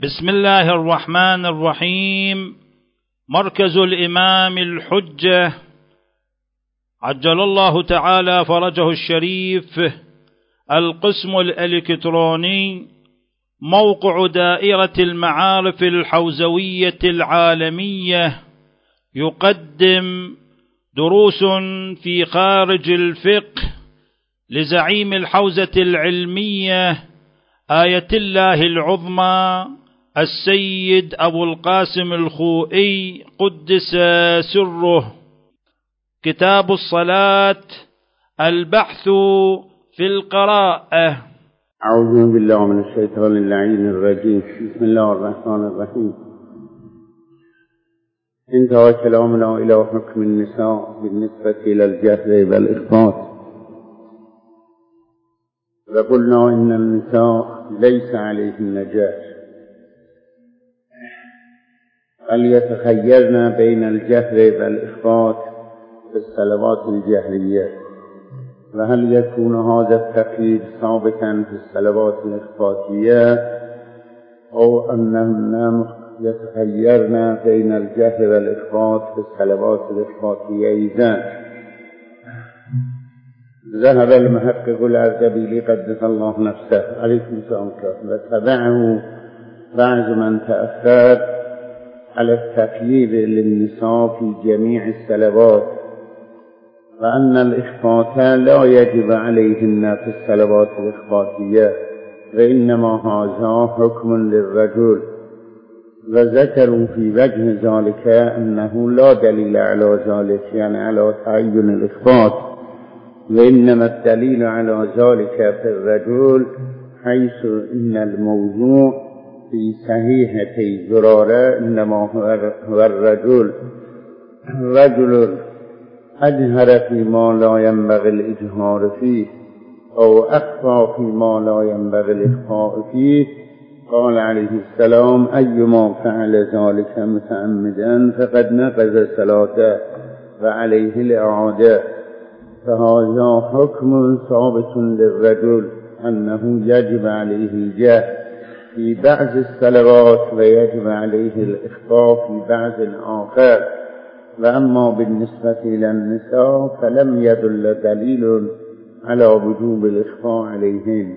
بسم الله الرحمن الرحيم. مركز الإمام الحجة عجل الله تعالى فرجه الشريف، القسم الإلكتروني، موقع دائرة المعارف الحوزوية العالمية، يقدم دروس في خارج الفقه لزعيم الحوزة العلمية آية الله العظمى السيد أبو القاسم الخوئي قدس سره. كتاب الصلاة، البحث في القراءة. أعوذ بالله من الشيطان اللعين الرجيم. بسم الله الرحمن الرحيم. انتهى كلامنا إلى حكم النساء بالنسبة إلى الجهر والإخفاء، وقلنا إن النساء ليس عليهن جهر، بل يتخيرن بين الجهر والإخفاء في الصلوات الجهرية. وهل يكون هذا التخيير ثابتا في الصلوات الإخفائية أو أنهن يتخيرن بين الجهر والإخفاء في الصلوات الإخفائية؟ إذن ذهب المحقق الأردبيلي قدس الله نفسه عليكم السلام وتبعه بعض من تأثر على التقييد للنساء في جميع الصلوات، وأن الإخفاء لا يجب عليهن في الصلوات الإخفائية، وإنما هذا حكم للرجل. وذكروا في وجه ذلك أنه لا دليل على ذلك، يعني على تعين الإخفاء، وإنما الدليل على ذلك في الرجل، حيث إن الموضوع في صحيحة زرارة إنما هو الرجل أجهر فيما لا ينبغي الإجهار فيه أو أخفى فيما لا ينبغي الإخفاء فيه. قال عليه السلام: أيما فعل ذلك متعمدا فقد نقض صلاته وعليه الإعادة. فهذا حكم ثابت للرجل أنه يجب عليه الجهر في بعض الصلوات ويجب عليه الإخفاء في بعض آخر. وأما بالنسبة إلى النساء فلم يدل دليل على وجوب الإخفاء عليهن.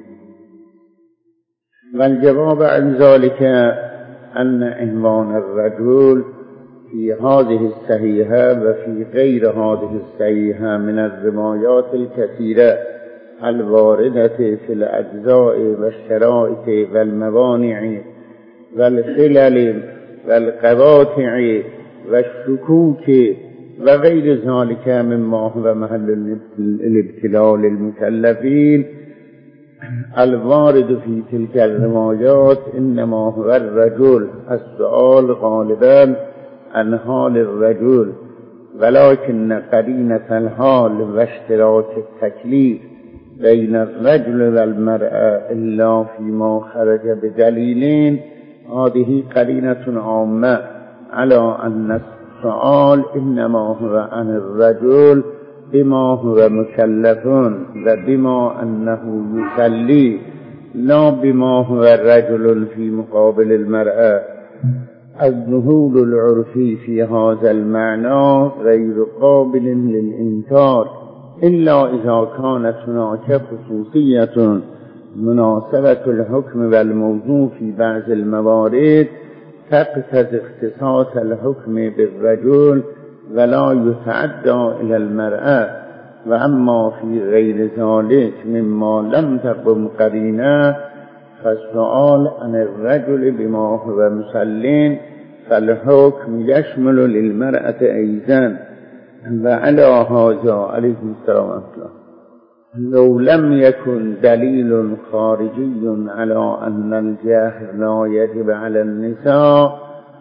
والجواب عن ذلك أن عنوان الرجل في هذه الصحيحة وفي غير هذه الصحيحة من الروايات الكثيرة الواردة في الأجزاء والشرائط والموانع والخلل والقواطع والشكوك وغير ذلك مما هو محل الابتلاء للمكلفين الوارد في تلك الروايات إنما هو الرجل. السؤال غالبا عن حال الرجل، ولكن قرينة الحال واشتراك التكليف بين الرجل والمرأة إلا فيما خرج بدليلين، هذه قرينة عامة على أن السؤال إنما هو عن الرجل بما هو مكلف وبما أنه يصلي، لا بما هو الرجل في مقابل المرأة. الظهور العرفي في هذا المعنى غير قابل للإنكار إلا إذا كانت هناك خصوصية مناسبة الحكم والموضوع في بعض الموارد تقتضي اختصاص الحكم بالرجل ولا يتعدى إلى المرأة. وأما في غير ذلك مما لم تقم قرينة فالسؤال عن الرجل بما هو مسلم فالحكم يشمل للمرأة أيضا. وعلى هذا عليكم السلام عليكم، لو لم يكن دليل خارجي على أن الجهر لا يجب على النساء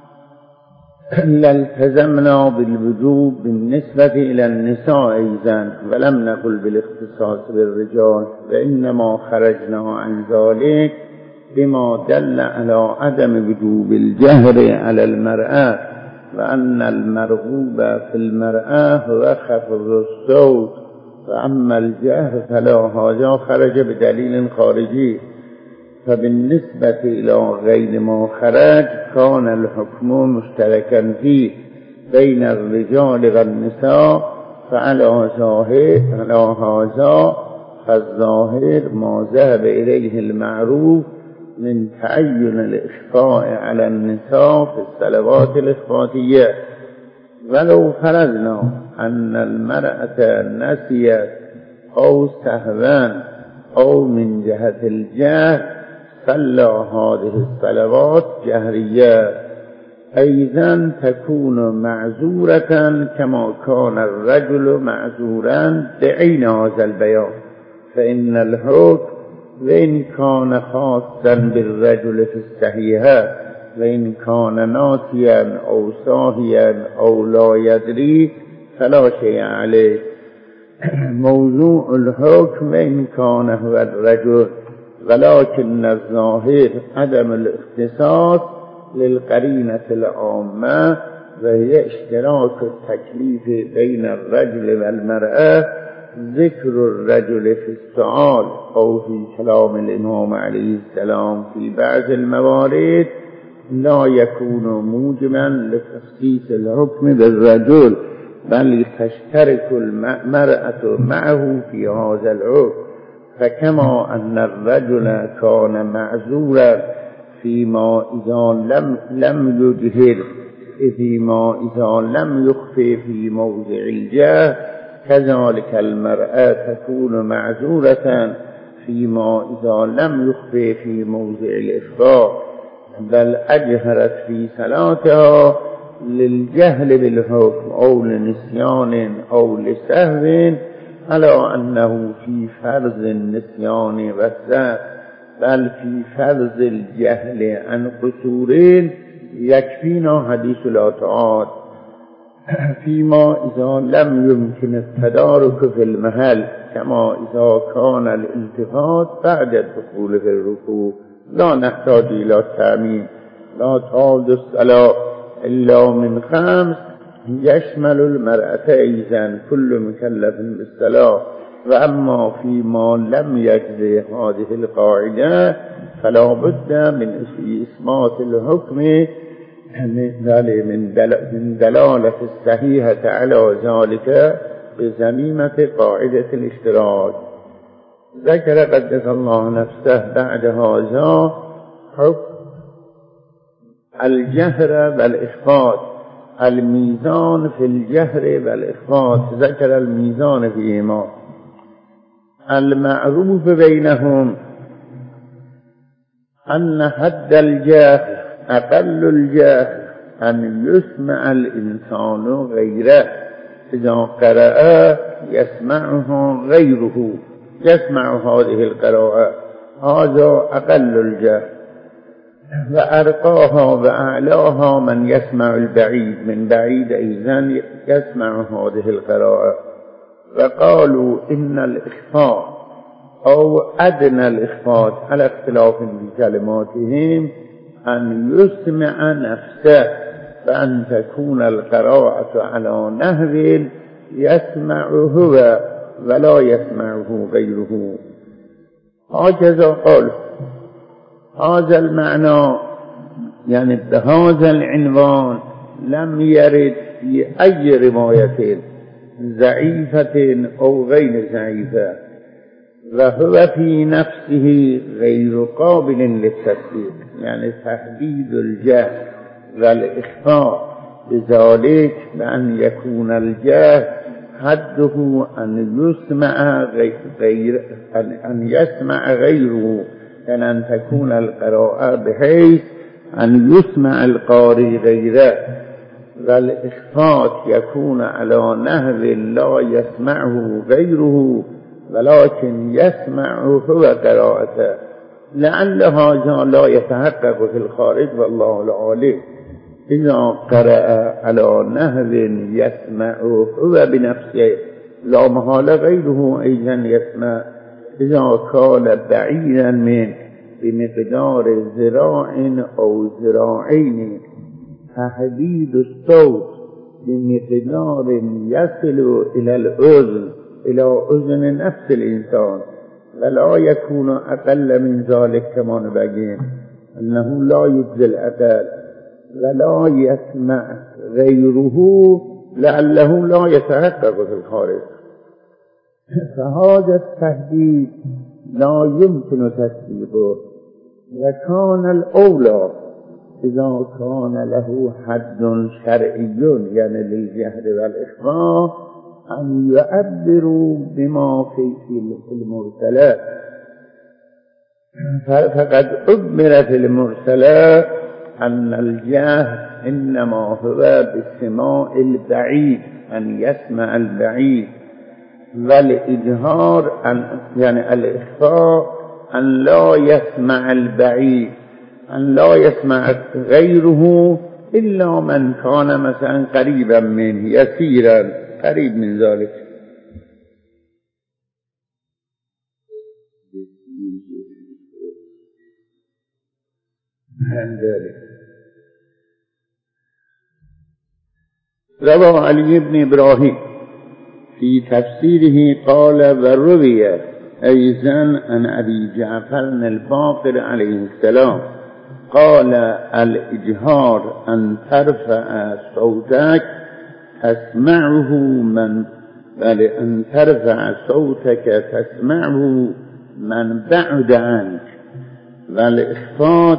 لالتزمنا بالوجوب بالنسبة إلى النساء أيضا، ولم نقل بالاختصاص بالرجال، وإنما خرجنا عن ذلك بما دل على عدم وجوب الجهر على المرأة، وأن المرغوب في المرأة هو خفض الصوت، وأما الجهر فلا، هذا خرج بدليل خارجي. فبالنسبة إلى غير ما خرج كان الحكم مشتركا فيه بين الرجال والنساء، فعلى هذا فالظاهر ما ذهب إليه المعروف من تعين الإخفاء على النساء في الصلوات الإخفاءية. ولو فرضنا أن المرأة نسيت أو سهوا أو من جهة الجهل صلى هذه الصلوات جهرية، أيضا تكون معذورة كما كان الرجل معذورا بعين هذا البيان، فإن الحكم وإن كان خاصا بالرجل في الصحيحة وإن كان ناسيا أو ساهيا أو لا يدري فلا شيء عليه. موضوع الحكم وإن كان هو الرجل، ولكن الظاهر عدم الاختصاص للقرينة العامة، وهي اشتراك التكليف بين الرجل والمرأة. ذكر الرجل في السؤال أو في كلام الإمام عليه السلام في بعض الموارد لا يكون موجبا لتخصيص الحكم بالرجل، بل تشترك المرأة معه في هذا الحكم. فكما أن الرجل كان معذورا فيما إذا لم يجهر، فيما إذا لم يخفي في موضع الجهل، كذلك المرأة تكون معذورة فيما إذا لم يخفي في موضع الإخفاء، بل أجهرت في صلاتها للجهل بالحكم أو لنسيان أو لسهو، على أنه في فرض النسيان والسهو، بل في فرض الجهل عن قصورين يكفينا حديث الأطعاد فيما إذا لم يمكن التدارك في المحل، كما إذا كان الالتفات بعد الدخول في الركوع. لا نحتاج إلى التأمين. لا تعود الصلاة إلا من 5 يشمل المرأة أيضا كل مكلف بالصلاة. وأما فيما لم يجزي هذه القاعدة فلا بد من إثبات الحكم من دلالة الصحيحة على ذلك بزميمة قاعدة الاشتراك. ذكر قدس الله نفسه بعد هذا حكم الجهر والإخفاء، الميزان في الجهر والإخفاء. ذكر الميزان فيهما. المعروف بينهم أن حد الجهر أقل الجهر أن يسمع الإنسان غيره، إذا قرأ يسمعه غيره، يسمع هذه القراءة، هذا أقل الجهر. وأرقاها وأعلاها من يسمع البعيد، من بعيد أيضا يسمع هذه القراءة. وقالوا إن الإخفاء أو أدنى الإخفاء على اختلاف في كلماتهم أن يسمع نفسه، فأن تكون القراءة على نحو يسمعه هو ولا يسمعه غيره. هكذا قال. هذا المعنى يعني بهذا العنوان لم يرد في أي رواية ضعيفة أو غير ضعيفة، وهو في نفسه غير قابل للتصديق، يعني تحديد الجهل والإخفاء بذلك بأن يكون الجهل حده أن يسمع غيره، يعني أن تكون القراءة بحيث أن يسمع القارئ غيره، والإخفاء يكون على نحو لا يسمعه غيره ولكن يسمعه هو قراءته، لعل هذا لا يتحقق في الخارج والله العالم. إذا قرأ على نحو يسمعه هو بنفسه لا محال غيره أيضا يسمع. إذا كان بعيدا منه بمقدار ذراع أو ذراعين، تحديد الصوت بمقدار يصل إلى الأذن، إلى أذن نفس الإنسان، ولا يكون أقل من ذلك كما نبين أنه لا يجزي الأقل ولا يسمع غيره لعله لا يتحقق في الخارج. فهذا التهديد لا يمكن تصديقه، وكان الأولى إذا كان له حد شرعي يعني للجهر والإخفاء أن يعبروا بما في المرسلات، فقد عبر في المرسلات أن الجهر إنما هو بسماع البعيد، أن يسمع البعيد، والإجهار يعني الإخفاء أن لا يسمع البعيد، أن لا يسمع غيره إلا من كان مثلا قريبا منه يسيرا قريب من ذلك. روى علي بن إبراهيم في تفسيره قال وروي أيضا عن أبي جعفر الباقر عليه السلام قال الإجهار أن ترفع صوتك تسمعه أن ترفع صوتك تسمعه من بعد عنك، والإخفاء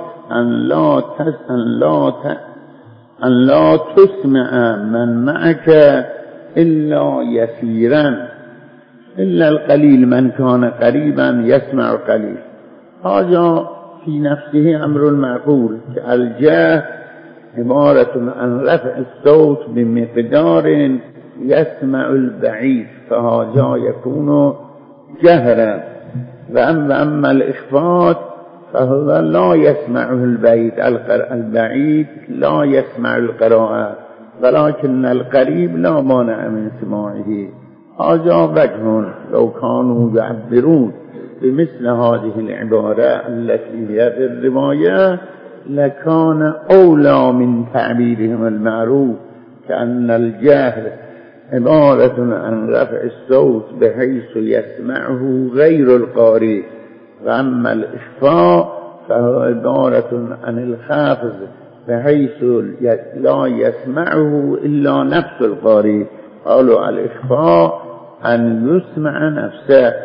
أن لا تسمع من معك إلا يسيرا، إلا القليل من كان قريبا يسمع قليل. هذا في نفسه أمر معقول. الجهر عبارة عن رفع الصوت بمقدار يسمع البعيد، فهذا يكون جهرا. وأما الإخفاء فهو لا يسمعه البعيد لا يسمع القراءة، ولكن القريب لا مانع من سماعه. هذا وجه لو كانوا يعبرون بمثل هذه العبارة التي هي في الرواية لكان أولى من تعبيرهم المعروف، كأن الجهر عبارة عن رفع الصوت بحيث يسمعه غير القارئ، وأما الإخفاء فهو عبارة عن الخافض بحيث لا يسمعه إلا نفس القارئ. قالوا الإخفاء أن يسمع نفسه.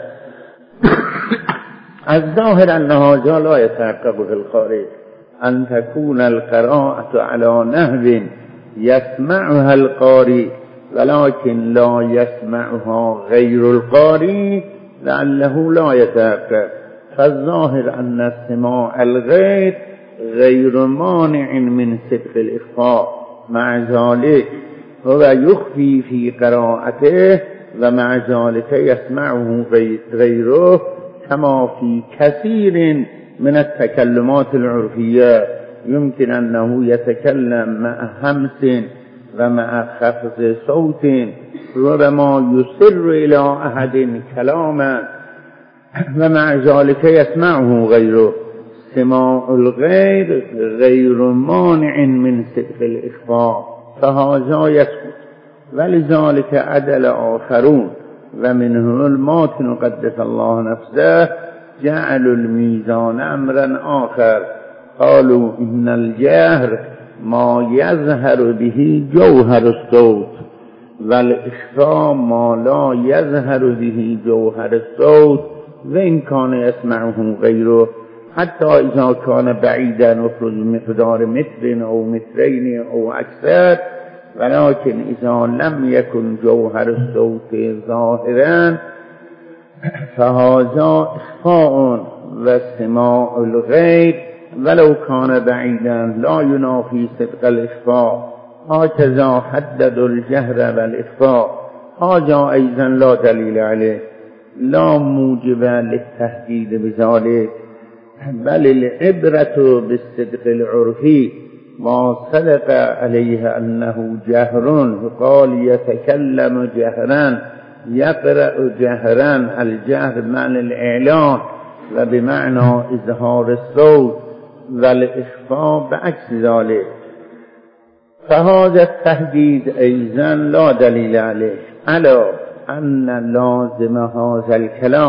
الظاهر أن هذا لا يتحقق في القارئ، أن تكون القراءة على نحو يسمعها القارئ ولكن لا يسمعها غير القارئ لعله لا يتحقق. فالظاهر أن السماع الغير غير مانع من صدق الإخفاء، مع ذلك هو يخفي في قراءته ومع ذلك يسمعه غيره، كما في كثير من التكلمات العرفية يمكن أنه يتكلم مع همس ومع خفض صوت ربما يسر إلى أحد كلاما ومع ذلك يسمعه غيره. سماع الغير غير مانع من صدق الإخفاء، فهذا يسكت. ولذلك عدل آخرون ومنهم الماتن قدس الله نفسه جعلوا الميزان أمرا آخر، قالوا إن الجهر ما يظهر به جوهر الصوت، والإخفاء ما لا يظهر به جوهر الصوت وإن كان يسمعه غيره، حتى إذا كان بعيدا وفرض مقدار متر أو مترين أو أكثر، ولكن إذا لم يكن جوهر الصوت ظاهرا فهذا إخفاء. وسماع الغير ولو كان بعيدا لا ينافي صدق الإخفاء. هكذا حددوا الجهر والإخفاء. هذا أيضا لا دليل عليه، لا موجب للتهديد بذلك، بل العبرة بالصدق العرفي ما صدق عليه أنه جهر، قال يتكلم جهرا يقرأ جهرا. الجهر معنى الإعلان وبمعنى إظهار الصوت، والإخفاء بعكس ذلك. فهذا التهديد أيضا لا دليل عليه، على أن لازم هذا الكلام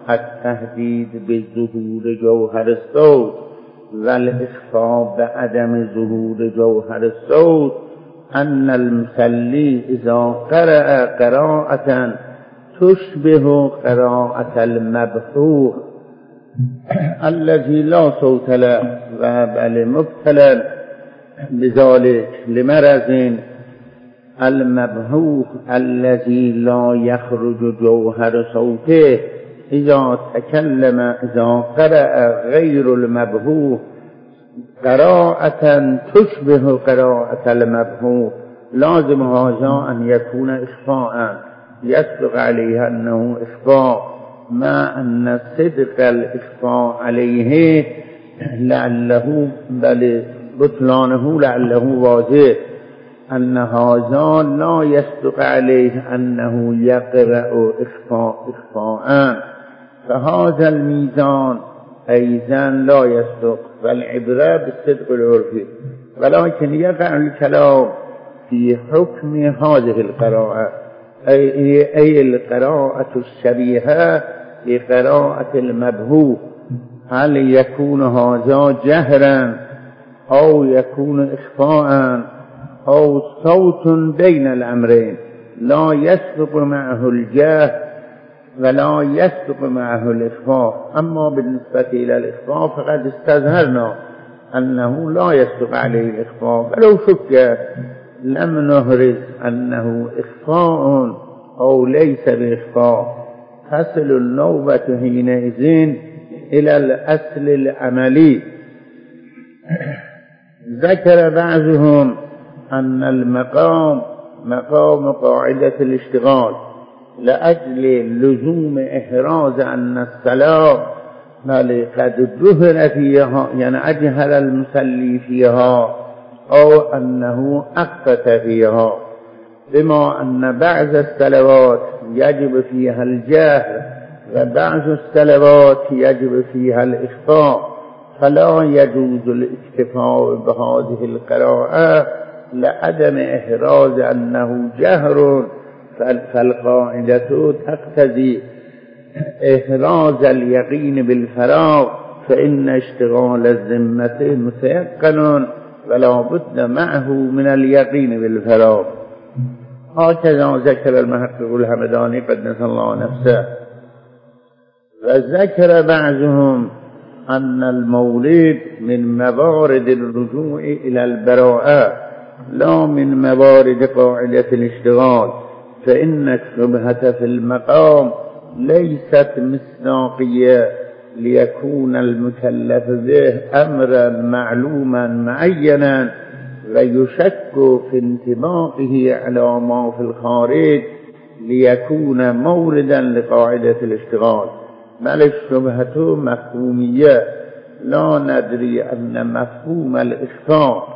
التهدید بظهور جوهر الصوت والاخفاء بعدم ظهور جوهر الصوت ان المصلي اذا قرأ قراءة تشبه قراءة المبحوح الذي لا صوت له بل مبتلى بذلك لمرض المبحوح الذي لا يخرج جوهر صوته إذا تكلم إذا قرأ غير المبحوح قراءة تشبه قراءة المبحوح لازم هذا أن يكون إخفاء يسبق عليه أنه إخفاء مع أن صدق الإخفاء عليه لعله بل بطلانه لعله واضح أن هذا لا يصدق عليه أنه يقرأ إخفاء فهذا الميزان أيضا لا يصدق فالعبرة بالصدق العرفي ولكن يقع الكلام في حكم هذه القراءة أي القراءة الشبيهة لقراءة المبهوح هل يكون هذا جهرا أو يكون إخفاء أو صوت بين الأمرين لا يسبق معه الجهر ولا يسبق معه الإخفاء. أما بالنسبة إلى الإخفاء فقد استظهرنا أنه لا يسبق عليه الإخفاء ولو شك لم نهرز أنه إخفاء أو ليس بإخفاء تصل النوبة حينئذ إلى الأصل العملي. ذكر بعضهم أن المقام مقام قاعدة الاشتغال لأجل لزوم إحراز أن الصلاة قد جهر فيها يعني أجهر المصلي فيها أو أنه أخفت فيها بما أن بعض الصلوات يجب فيها الجهر وبعض الصلوات يجب فيها الإخفاء فلا يجوز الاكتفاء بهذه القراءة لعدم إحراز أنه جهر فالقاعدة تقتضي إحراز اليقين بالفراغ فإن اشتغال الذمة متيقن ولا بد معه من اليقين بالفراغ. هكذا ذكر المحقق الحمداني قدس الله نفسه. وذكر بعضهم أن المولد من موارد الرجوع إلى البراءة لا من موارد قاعدة الاشتغال فإن الشبهة في المقام ليست مصداقية ليكون المكلف به أمرا معلوما معينا ويشك في انطباقه على ما في الخارج ليكون موردا لقاعدة الاشتغال بل الشبهة مفهومية لا ندري أن مفهوم الإخفاء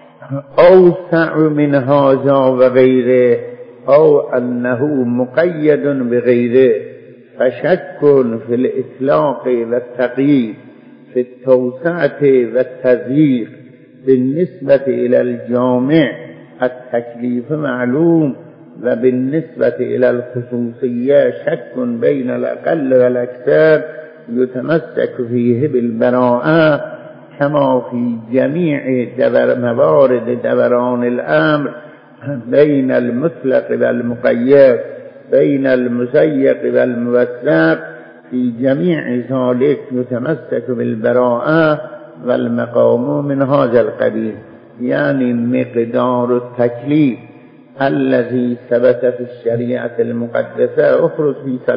أوسع من هذا وغيره أو أنه مقيد بغيره فشك في الإطلاق والتقييد في التوسعة والتضييق بالنسبة إلى الجامع التكليف معلوم وبالنسبة إلى الخصوصية شك بين الأقل والأكثر يتمسك فيه بالبراءة كما في جميع موارد دوران الأمر بين المطلق والمقيد بين المزيق والموثق في جميع ذلك يتمسك بالبراءة والمقام من هذا القبيل يعني مقدار التكليف الذي ثبت في الشريعة المقدسة أخرج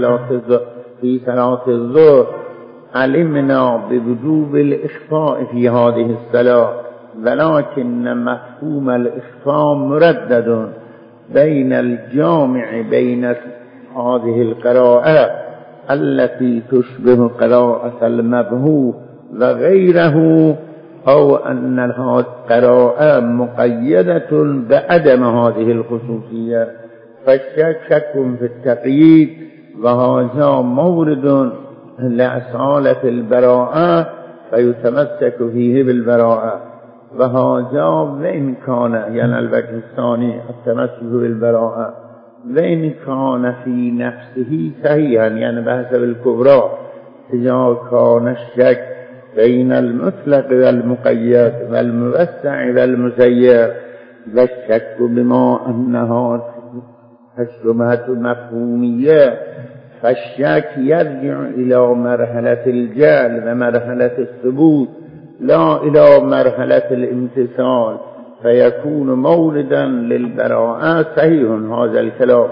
في صلاة الظهر علمنا بوجوب الإخفاء في هذه الصلاة ولكن مفهوم الإخفاء مردد بين الجامع بين هذه القراءة التي تشبه قراءة المبهوح وغيره أو أن القراءة مقيدة بعدم هذه الخصوصية فالشك شك في التقييد وهذا مورد لأصالة البراءة فيتمسك فيه بالبراءة وهذا وإن كان يعني الوجه الثاني التمسك بالبراءة وإن كان في نفسه صحيحا يعني بحسب الكبرى إذا كان الشك بين المطلق والمقيد والموسع والمسير والشك بما أنها الشبهة مفهومية فالشك يرجع إلى مرحلة الجهل ومرحلة الثبوت لا إلى مرحلة الامتثال فيكون موردا للبراءة. صحيح هذا الكلام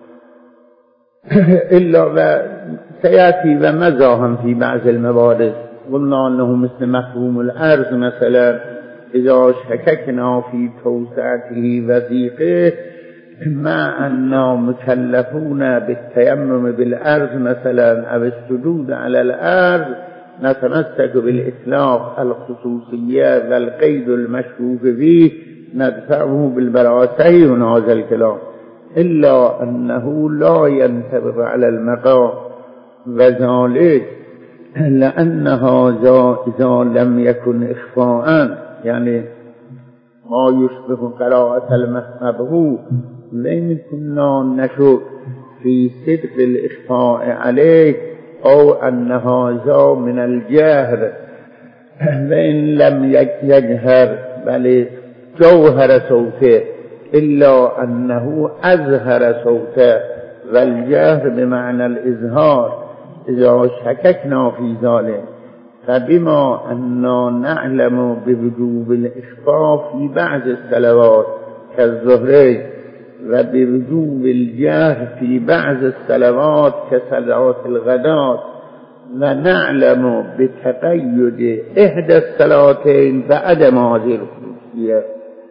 إلا سيأتي ومزاهم في بعض الموارد. قلنا أنه مثل مفهوم الأرض مثلا إذا شككنا في توسعته وضيقه مع أننا مكلفون بالتيمم بالأرض مثلا أو السجود على الأرض نتمسك بالإطلاق الخصوصية والقيد المشروط فيه ندفعه بالبراءة. صحيح هذا الكلام إلا أنه لا ينطبق على المقام وذلك لأن هذا إذا لم يكن إخفاء يعني ما يشبه قراءة المبهوم لأن كنا نشك في صدق الإخفاء عليه أو أن هذا من الجهر وإن لم يجهر بل جوهر صوته إلا أنه أظهر صوته والجهر بمعنى الإظهار إذا شككنا في ذلك فبما أننا نعلم بوجوب الإخفاء في بعض الصلوات كالظهر وبوجوب الجهر في بعض الصلوات كصلاة الغداة ونعلم بتقيد إحدى الصلاتين بعدم هذه الخصوصية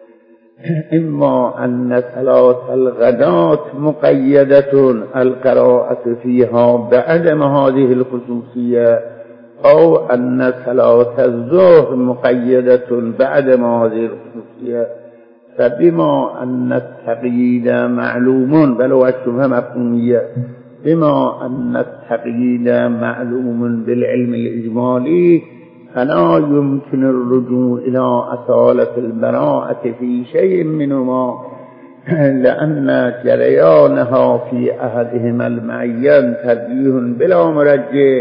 إما أن صلاة الغداة مقيدة القراءة فيها بعدم هذه الخصوصية أو أن صلاة الظهر مقيدة بعدم هذه الخصوصية فبما أن التقييد معلوم بل هو الشبهة مفهومية بما أن التقييد معلوم بالعلم الإجمالي فلا يمكن الرجوع إلى أصالة البراءة في شيء منهما لأن جريانها في أحدهما المعين ترجيح بلا مرجح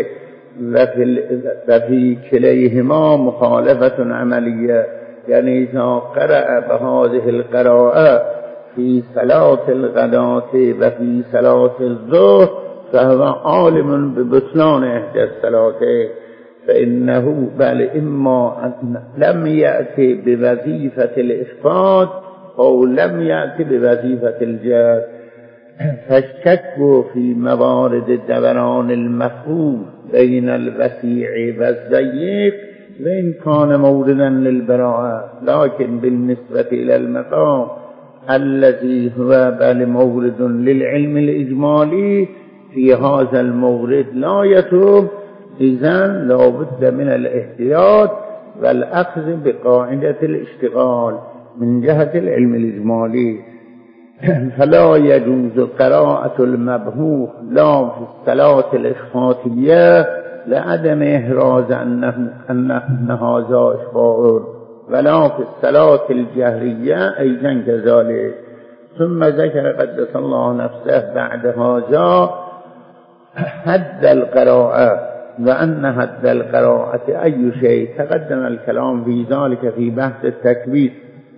وفي كليهما مخالفة عملية. يعني إذا قرأ بهذه القراءة في صلاة الغداة وفي صلاة الظهر فهو عالم ببطلان إحدى الصلاتين فإنه بل إما أن لم يأتي بوظيفة الإخفاء أو لم يأتي بوظيفة الجهل فالشك في موارد دوران المفهوم بين الوسيع والضيق وإن كان موردا للبراءة لكن بالنسبة إلى المقام الذي هو بل مورد للعلم الإجمالي في هذا المورد لا يتوب إذن لا بد من الاحتياط والأخذ بقاعدة الاشتغال من جهة العلم الإجمالي فلا يجوز قراءة المبهوم لا في الصلاة الإخفاتية لعدم إحراز أن هذا إخفاء ولا في الصلاة الجهرية أيضا كذلك. ثم ذكر قدس الله نفسه بعد هذا حد القراءة وأن حد القراءة أي شيء تقدم الكلام في ذلك في بحث التكبير.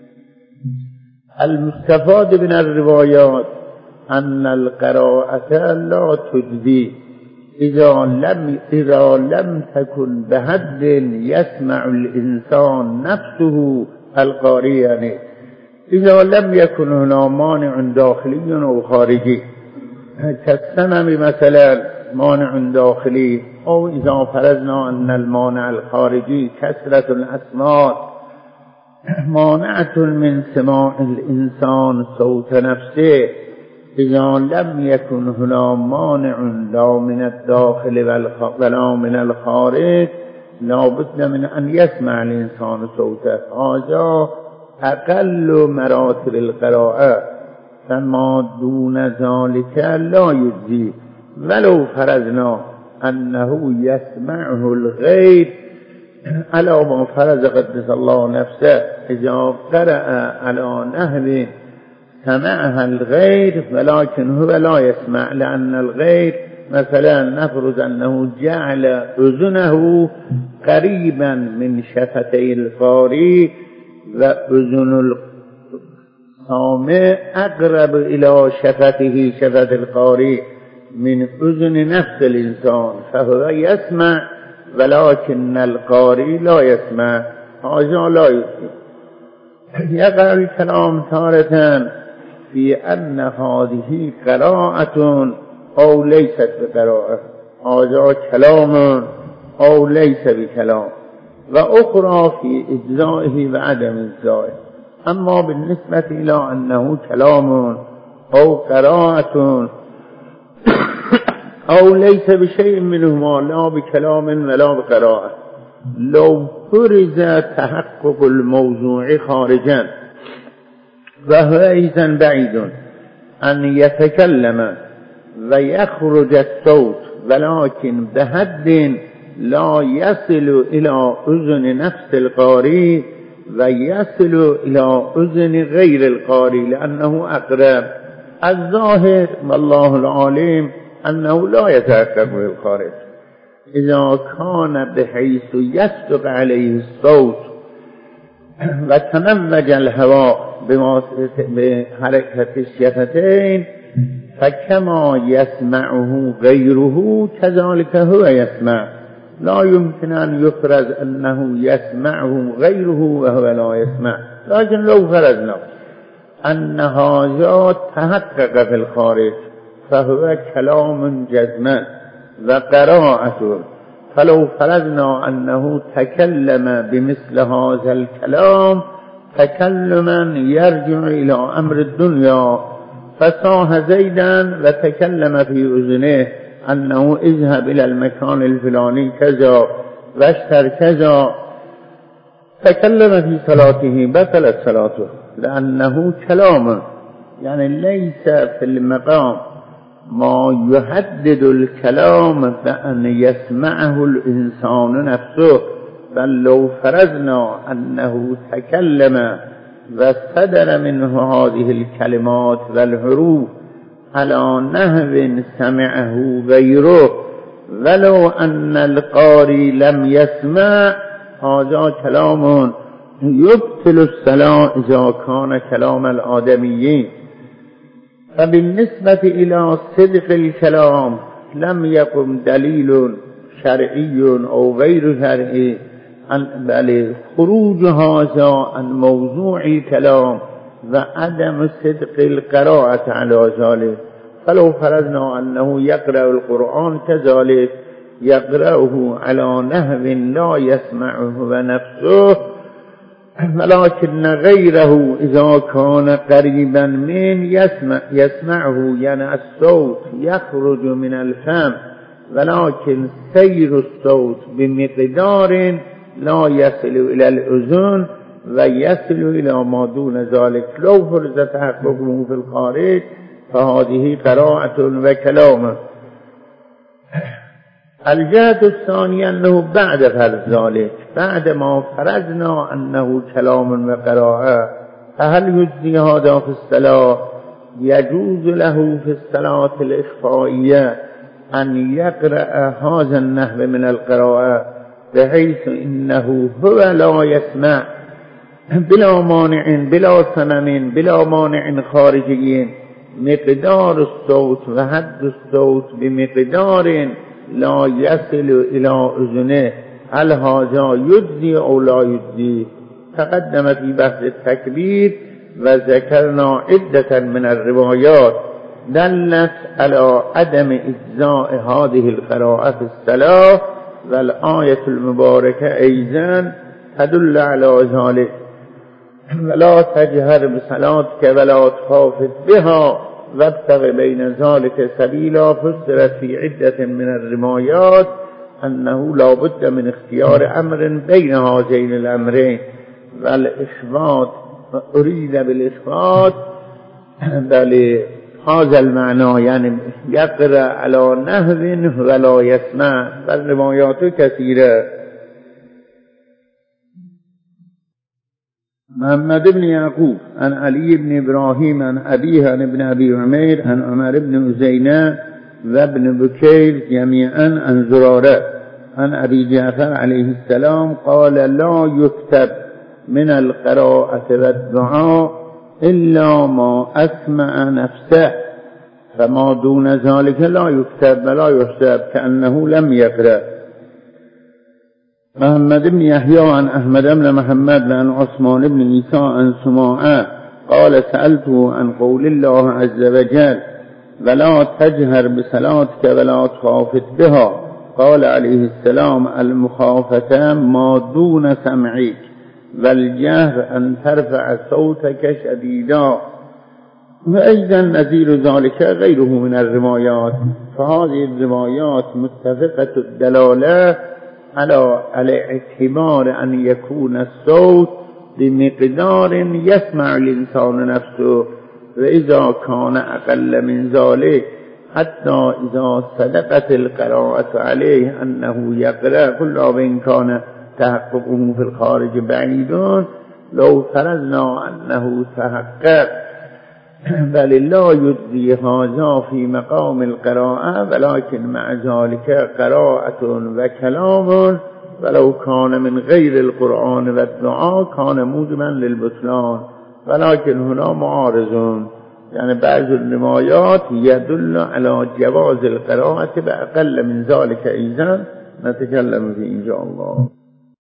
المستفاد من الروايات أن القراءة لا تجزي إذا لم تكن بحد يسمع الإنسان نفسه القارئ يعني إذا لم يكن هنا مانع داخلي أو خارجي كالسمم مثلا مانع داخلي أو إذا فرضنا أن المانع الخارجي كثرة الأسماء مانعة من سماع الإنسان صوت نفسه إذا لم يكن هنا مانع لا من الداخل ولا من الخارج لا بد من أن يسمع الإنسان صوته. هذا أقل مراتب القراءة فما دون ذلك لا يجزي ولو فرضنا أنه يسمعه الغير على ما فرض قدس الله نفسه إذا قرأ على نحو سمعها الغير ولكن هو لا يسمع، لأن الغير مثلا نفرض أنه جعل أذنه قريبا من شفتي القارئ وأذن السامع أقرب إلى شفته شفة القارئ من أذن نفس الإنسان، فهو يسمع ولكن القارئ لا يسمع. هذا لا يسمع. يقع الكلام تارة في أن هذه قراءة أو ليست بقراءة، هذا كلام أو ليس بكلام، وأخرى في إجزائه وعدم إجزائه. أما بالنسبة إلى أنه كلام أو قراءة أو ليس بشيء منهما، لا بكلام ولا بقراءة، لو فرز تحقق الموضوع خارجا، وهو إذن بعيد أن يتكلم ويخرج الصوت ولكن بحد لا يصل إلى أذن نفس القارئ ويصل إلى أذن غير القارئ لأنه أقرب. الظاهر والله العالم أنه لا يتحقق بالخارج إذا كان بحيث يصدق عليه الصوت وتموج الهواء بحركة الشفتين، فكما يسمعه غيره كذلك هو يسمع، لا يمكن أن يفرض أنه يسمعه غيره وهو لا يسمع. لكن لو فرضنا أن هذا تحقق في الخارج فهو كلام جزما وقراءة، فلو فرضنا أنه تكلم بمثل هذا الكلام تكلما يرجع إلى أمر الدنيا، فصاح زيدا وتكلم في أذنه أنه اذهب إلى المكان الفلاني كذا واشتر كذا، تكلم في صلاته بطلت صلاته، لأنه كلام يعني ليس في المقام ما يحدد الكلام بأن يسمعه الإنسان نفسه. بل لو فرضنا أنه تكلم وصدر منه هذه الكلمات والحروف على نحو سمعه غيره ولو أن القارئ لم يسمع، هذا كلام يبطل الصلاة إذا كان كلام الآدميين. فبالنسبة إلى صدق الكلام لم يقم دليل شرعي أو غير شرعي، بل خروج هذا عن موضوع الكلام وعدم صدق القراءة على ذلك. فلو فرضنا أنه يقرأ القرآن كذلك يقرأه على نحو لا يسمعه ونفسه، ولكن غيره إذا كان قريبا من يسمعه، يعني الصوت يخرج من الفم ولكن سير الصوت بمقدار لا يصل إلى الأذن ويصل إلى ما دون ذلك، لو فرض تحققه في الخارج فهذه قراءة وكلام. الجهة الثانية أنه بعد فرض ذلك، بعد ما فرضنا أنه كلام وقراءة، فهل يجزي هذا في الصلاة؟ يجوز له في الصلاة الإخفائية أن يقرأ هذا النحو من القراءة بحيث إنه هو لا يسمع بلا مانع بلا سمم بلا مانع خارجي، مقدار الصوت وحد الصوت بمقدار لا يصل إلى أذنه، هل هذا يجزي أو لا يجزي؟ تقدم في بحث التكبير وذكرنا عدة من الروايات دلت على عدم إجزاء هذه القراءة في الصلاة، والآية المباركة أيضا تدل على ذلك. ولا تجهر بصلاتك ولا تخافت بها وابتغ بين ذلك سبيلا، فسرت في عدة من الروايات أنه لا بد من اختيار أمر بين هذين الأمرين، والإثبات أريد بالإثبات بل هذا المعنى، يعني يقرأ على نحو ولا يسمع، والروايات كثيرة. محمد بن يعقوب عن علي بن إبراهيم عن أبيه عن ابن أبي عمير عن عمر بن أزينة وابن بكير جميعا عن زرارة عن أبي جعفر عليه السلام قال لا يكتب من القراءة والدعاء إلا ما أسمع نفسه فما دون ذلك لا يكتب ولا يحسب كأنه لم يقرأ. محمد بن يحيى عن أحمد بن محمد عن عثمان بن عيسى عن سماعة قال سألته عن قول الله عز وجل ولا تجهر بصلاتك ولا تخافت بها قال عليه السلام المخافة ما دون سمعك والجهر أن ترفع صوتك شديدا. وأيضا نذير ذلك غيره من الروايات، فهذه الروايات متفقة الدلالة على الاعتبار أن يكون الصوت بمقدار يسمع الإنسان نفسه، وإذا كان أقل من ذلك حتى إذا صدقت القراءة عليه أنه يقرأ كل وإن كان تحققه في الخارج بعيد لو فرضنا أنه تحقق، بل لا يجزي هذا في مقام القراءة، ولكن مع ذلك قراءة وكلام ولو كان من غير القرآن والدعاء كان موجبا للبطلان، ولكن هنا معارض، يعني بعض الروايات يدل على جواز القراءة بأقل من ذلك أيضا نتكلم فيه إن شاء الله.